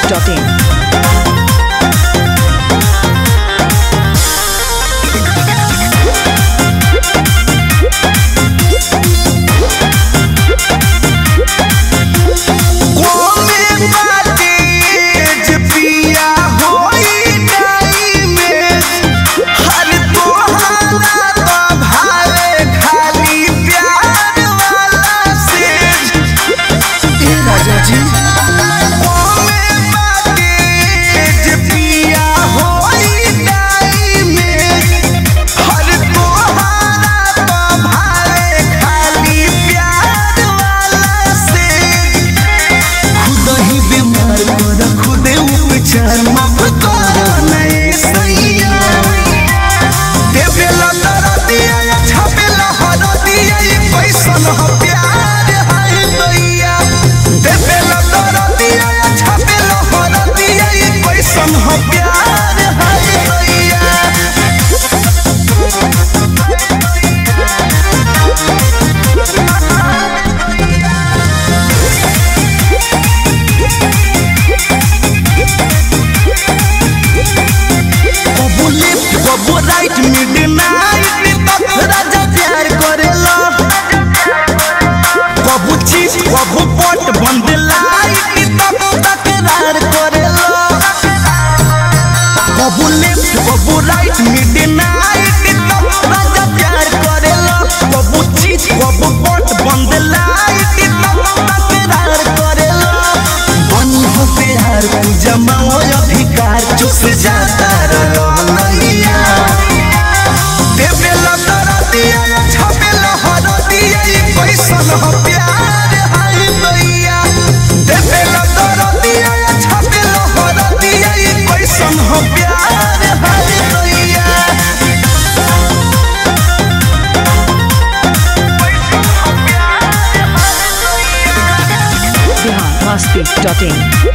biharmasti.in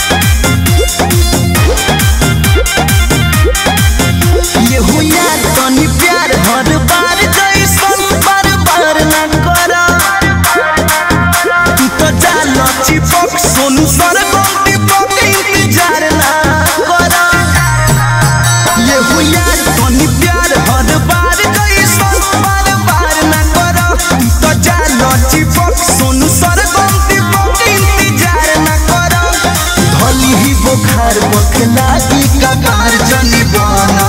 ये हो यार तनी प्यार हर बार जैसन बार बार ना करा तू तो जाला चिपक सोनू सर गोटी पक इंतजार ना करा ये हो यार तनी प्यार हर बार जैसन बार बार ना करा तू तो जाला चिपक सोनू सर गोटी पक इंतजार ना करा धली ही बुखार बखला की कगार जनी बना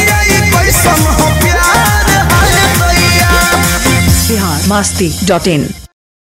biharmasti.in